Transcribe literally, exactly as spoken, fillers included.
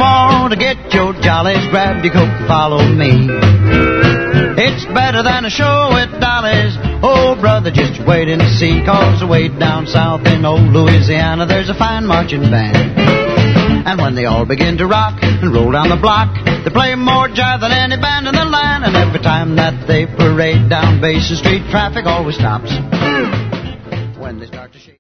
want to get your jollies, grab your coat, follow me. It's better than a show with dollies. Oh, brother, just wait and see. Cause way down south in old Louisiana, there's a fine marching band. And when they all begin to rock and roll down the block, they play more jive than any band in the land. And every time that they parade down Basin Street, traffic always stops when they start to shake.